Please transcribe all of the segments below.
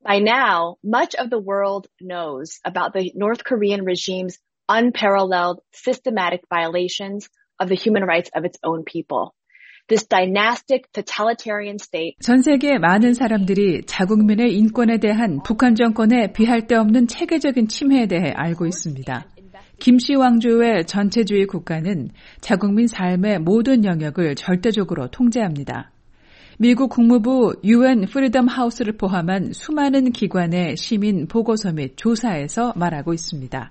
By now, much of the world knows about the North Korean regime's unparalleled systematic violations of the human rights of its own people. This dynastic totalitarian state. 전 세계 많은 사람들이 자국민의 인권에 대한 북한 정권의 비할 데 없는 체계적인 침해에 대해 알고 있습니다. 김씨 왕조의 전체주의 국가는 자국민 삶의 모든 영역을 절대적으로 통제합니다. 미국 국무부 UN 프리덤 하우스를 포함한 수많은 기관의 시민 보고서 및 조사에서 말하고 있습니다.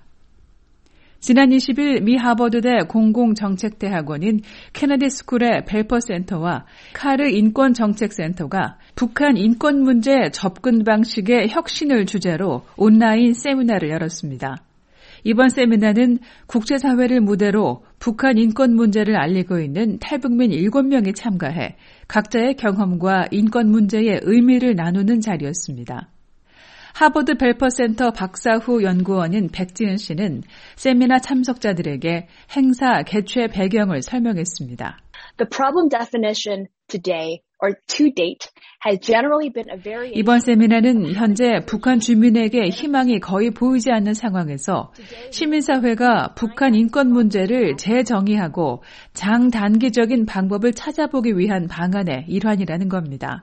지난 20일 미 하버드대 공공정책대학원인 케네디 스쿨의 벨퍼 센터와 카르 인권정책센터가 북한 인권 문제 접근 방식의 혁신을 주제로 온라인 세미나를 열었습니다. 이번 세미나는 국제사회를 무대로 북한 인권 문제를 알리고 있는 탈북민 7명이 참가해 각자의 경험과 인권 문제의 의미를 나누는 자리였습니다. 하버드 벨퍼 센터 박사후 연구원인 백지은 씨는 세미나 참석자들에게 행사 개최 배경을 설명했습니다. The problem definition today or to date has generally been a variation. 이번 세미나는 현재 북한 주민에게 희망이 거의 보이지 않는 상황에서 시민사회가 북한 인권 문제를 재정의하고 장단기적인 방법을 찾아보기 위한 방안의 일환이라는 겁니다.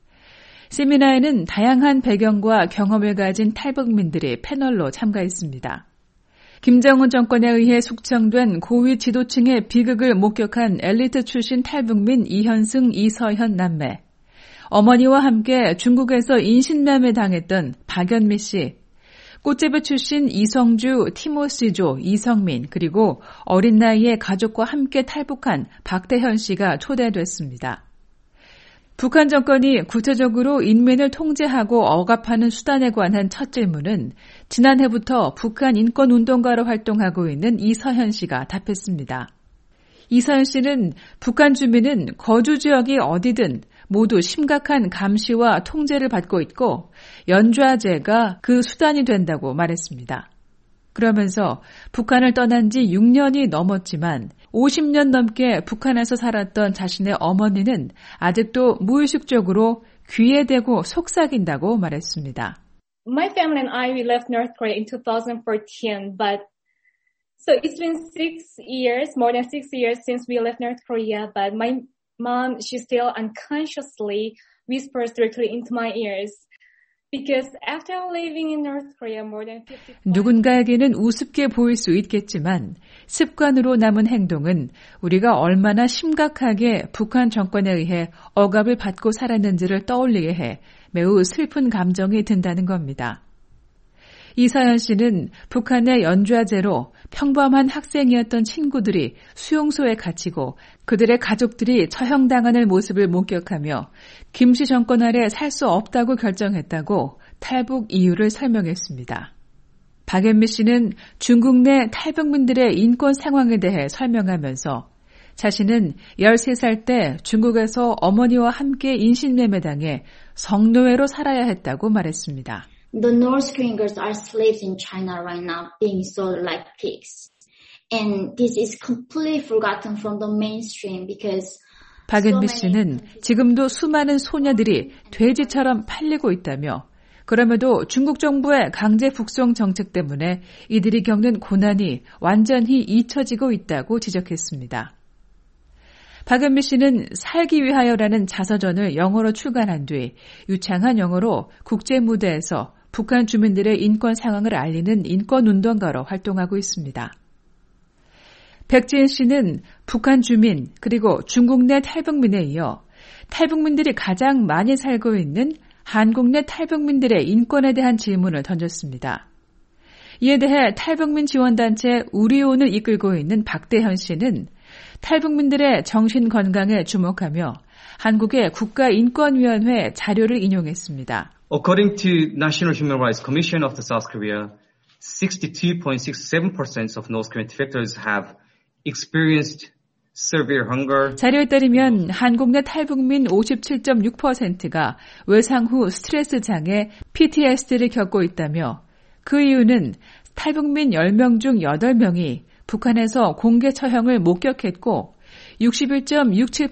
세미나에는 다양한 배경과 경험을 가진 탈북민들이 패널로 참가했습니다. 김정은 정권에 의해 숙청된 고위 지도층의 비극을 목격한 엘리트 출신 탈북민 이현승, 이서현 남매, 어머니와 함께 중국에서 인신매매 당했던 박연미 씨, 꽃제비 출신 이성주, 티모시조, 이성민, 그리고 어린 나이에 가족과 함께 탈북한 박대현 씨가 초대됐습니다. 북한 정권이 구체적으로 인민을 통제하고 억압하는 수단에 관한 첫 질문은 지난해부터 북한 인권운동가로 활동하고 있는 이서현 씨가 답했습니다. 이서현 씨는 북한 주민은 거주 지역이 어디든 모두 심각한 감시와 통제를 받고 있고 연좌제가 그 수단이 된다고 말했습니다. 그러면서 북한을 떠난 지 6년이 넘었지만 50년 넘게 북한에서 살았던 자신의 어머니는 아직도 무의식적으로 귀에 대고 속삭인다고 말했습니다. My family and I, we left North Korea in 2014, but so it's been 6 years, more than 6 years since we left North Korea, but my mom, she still unconsciously whispers directly into my ears. Because after living in North Korea more than 50 누군가에게는 우습게 보일 수 있겠지만 습관으로 남은 행동은 우리가 얼마나 심각하게 북한 정권에 의해 억압을 받고 살았는지를 떠올리게 해 매우 슬픈 감정이 든다는 겁니다. 이서현 씨는 북한의 연좌제로 평범한 학생이었던 친구들이 수용소에 갇히고 그들의 가족들이 처형당하는 모습을 목격하며 김씨 정권 아래 살 수 없다고 결정했다고 탈북 이유를 설명했습니다. 박연미 씨는 중국 내 탈북민들의 인권 상황에 대해 설명하면서 자신은 13살 때 중국에서 어머니와 함께 인신매매당해 성노예로 살아야 했다고 말했습니다. The North Korean girls are slaves in China right now, being sold like pigs. And this is completely forgotten from the mainstream because 박연미 씨는 지금도 수많은 소녀들이 돼지처럼 팔리고 있다며 그럼에도 중국 정부의 강제 북송 정책 때문에 이들이 겪는 고난이 완전히 잊혀지고 있다고 지적했습니다. 박연미 씨는 살기 위하여라는 자서전을 영어로 출간한 뒤 유창한 영어로 국제 무대에서 북한 주민들의 인권 상황을 알리는 인권운동가로 활동하고 있습니다. 백지은 씨는 북한 주민 그리고 중국 내 탈북민에 이어 탈북민들이 가장 많이 살고 있는 한국 내 탈북민들의 인권에 대한 질문을 던졌습니다. 이에 대해 탈북민 지원단체 우리온을 이끌고 있는 박대현 씨는 탈북민들의 정신 건강에 주목하며 한국의 국가인권위원회 자료를 인용했습니다. According to National Human Rights Commission of the South Korea, 62.67% of North Korean defectors have experienced severe hunger. 자료에 따르면 한국 내 탈북민 57.6%가 외상 후 스트레스 장애 PTSD를 겪고 있다며 그 이유는 탈북민 10명 중 8명이 북한에서 공개 처형을 목격했고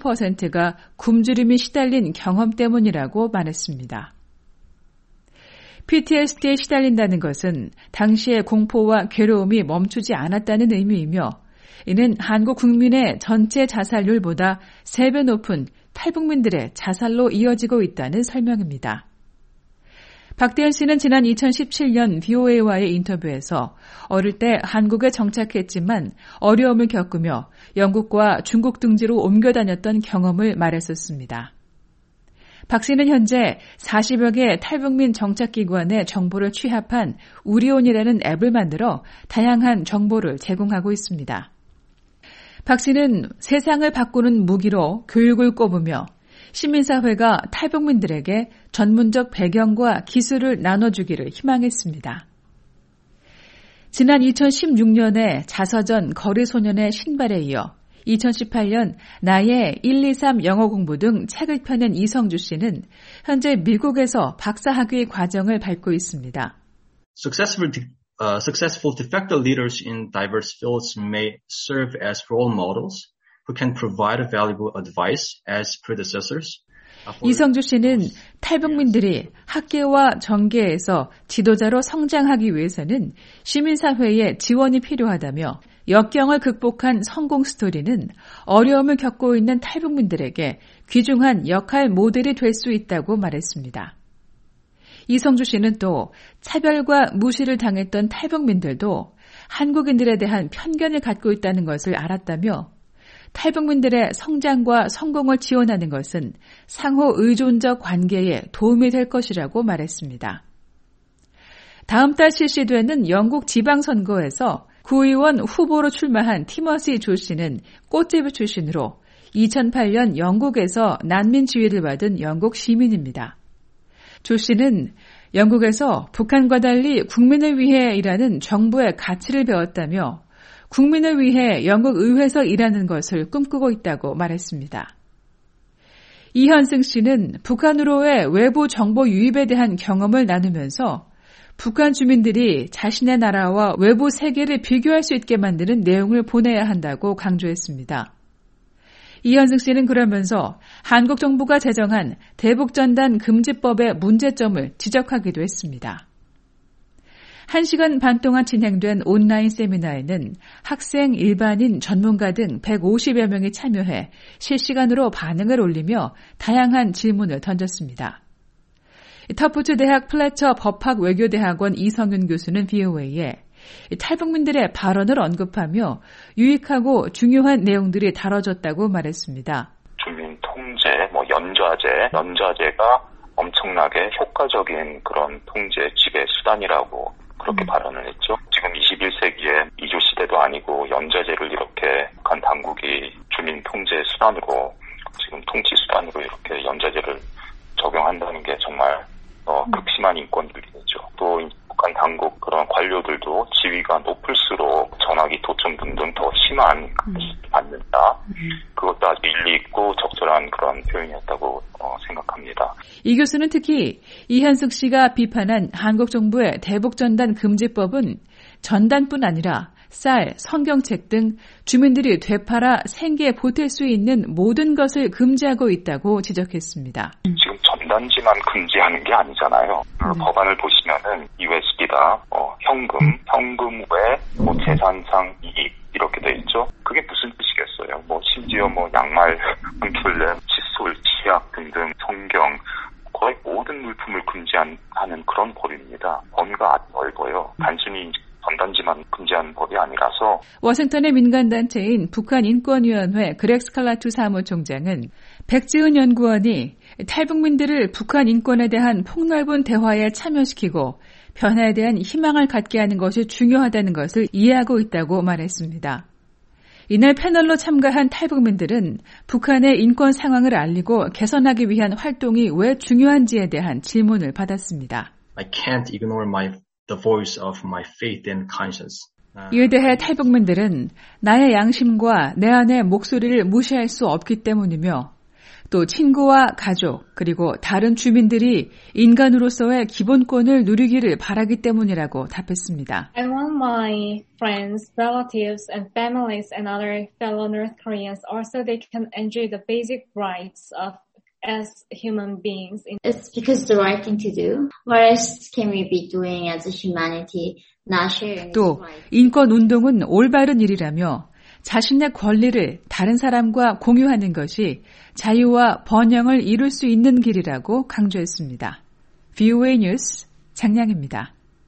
61.67%가 굶주림이 시달린 경험 때문이라고 말했습니다. PTSD에 시달린다는 것은 당시의 공포와 괴로움이 멈추지 않았다는 의미이며 이는 한국 국민의 전체 자살률보다 3배 높은 탈북민들의 자살로 이어지고 있다는 설명입니다. 박대현 씨는 지난 2017년 VOA와의 인터뷰에서 어릴 때 한국에 정착했지만 어려움을 겪으며 영국과 중국 등지로 옮겨 다녔던 경험을 말했었습니다. 박 씨는 현재 40여 개 탈북민 정착기관의 정보를 취합한 우리온이라는 앱을 만들어 다양한 정보를 제공하고 있습니다. 박 씨는 세상을 바꾸는 무기로 교육을 꼽으며 시민사회가 탈북민들에게 전문적 배경과 기술을 나눠주기를 희망했습니다. 지난 2016년에 자서전 거리소년의 신발에 이어 2018년 나의 123 영어 공부 등 책을 펴낸 이성주 씨는 현재 미국에서 박사학위 과정을 밟고 있습니다. Successful de facto leaders in diverse fields may serve as role models who can provide valuable advice as predecessors. 이성주 씨는 탈북민들이 학계와 정계에서 지도자로 성장하기 위해서는 시민사회의 지원이 필요하다며 역경을 극복한 성공 스토리는 어려움을 겪고 있는 탈북민들에게 귀중한 역할 모델이 될 수 있다고 말했습니다. 이성주 씨는 또 차별과 무시를 당했던 탈북민들도 한국인들에 대한 편견을 갖고 있다는 것을 알았다며 탈북민들의 성장과 성공을 지원하는 것은 상호 의존적 관계에 도움이 될 것이라고 말했습니다. 다음 달 실시되는 영국 지방선거에서 구의원 후보로 출마한 티머시 조 씨는 꽃제비 출신으로 2008년 영국에서 난민 지위를 받은 영국 시민입니다. 조 씨는 영국에서 북한과 달리 국민을 위해 일하는 정부의 가치를 배웠다며 국민을 위해 영국 의회에서 일하는 것을 꿈꾸고 있다고 말했습니다. 이현승 씨는 북한으로의 외부 정보 유입에 대한 경험을 나누면서 북한 주민들이 자신의 나라와 외부 세계를 비교할 수 있게 만드는 내용을 보내야 한다고 강조했습니다. 이현승 씨는 그러면서 한국 정부가 제정한 대북전단 금지법의 문제점을 지적하기도 했습니다. 1시간 반 동안 진행된 온라인 세미나에는 학생, 일반인, 전문가 등 150여 명이 참여해 실시간으로 반응을 올리며 다양한 질문을 던졌습니다. 터프트 대학 플래처 법학 외교대학원 이성윤 교수는 VOA에 탈북민들의 발언을 언급하며 유익하고 중요한 내용들이 다뤄졌다고 말했습니다. 주민 통제, 연좌제가 엄청나게 효과적인 그런 통제 지배 수단이라고 그렇게 발언을 했죠. 지금 21세기에 이조 시대도 아니고 연좌제를 이렇게 북한 당국이 주민 통제 수단으로 지금 통치 수단으로 이렇게 연좌제를 적용한다는 게 정말 극심한 인권 위반이죠. 또 북한 당국 그런 관료들도 지위가 높을수록 전화기 도청 등등 더 심한 받는다. 그것도 아주 일리 있고 적절한 그런 표현이었다고 생각합니다. 이 교수는 특히 이현숙 씨가 비판한 한국 정부의 대북전단 금지법은 전단뿐 아니라 쌀, 성경책 등 주민들이 되팔아 생계에 보탤 수 있는 모든 것을 금지하고 있다고 지적했습니다. 지금 전단지만 금지하는 게 아니잖아요. 법안을 보시면은 USB다, 현금 외 재산상 이익 이렇게 돼 있죠. 그게 무슨 뜻이겠어요? 심지어 양말 한 켤레, 칫솔, 치약 등등 성경 거의 모든 물품을 금지하는 그런 법입니다. 범위가 아주 넓어요. 단순히 전단지만 금지하는 법이 아니라서. 워싱턴의 민간단체인 북한인권위원회 그렉 스칼라투 사무총장은 백지은 연구원이 탈북민들을 북한 인권에 대한 폭넓은 대화에 참여시키고 변화에 대한 희망을 갖게 하는 것이 중요하다는 것을 이해하고 있다고 말했습니다. 이날 패널로 참가한 탈북민들은 북한의 인권 상황을 알리고 개선하기 위한 활동이 왜 중요한지에 대한 질문을 받았습니다. I can't ignore the voice of my faith and conscience. 이에 대해 탈북민들은 나의 양심과 내 안의 목소리를 무시할 수 없기 때문이며 또 친구와 가족 그리고 다른 주민들이 인간으로서의 기본권을 누리기를 바라기 때문이라고 답했습니다. I want my friends, relatives, and families and other fellow North Koreans also they can enjoy the basic rights of as human beings. It's because the right thing to do. What else can we be doing as a humanity? Not sharing. 또 인권 운동은 올바른 일이라며 자신의 권리를 다른 사람과 공유하는 것이 자유와 번영을 이룰 수 있는 길이라고 강조했습니다. VOA 뉴스 장량입니다.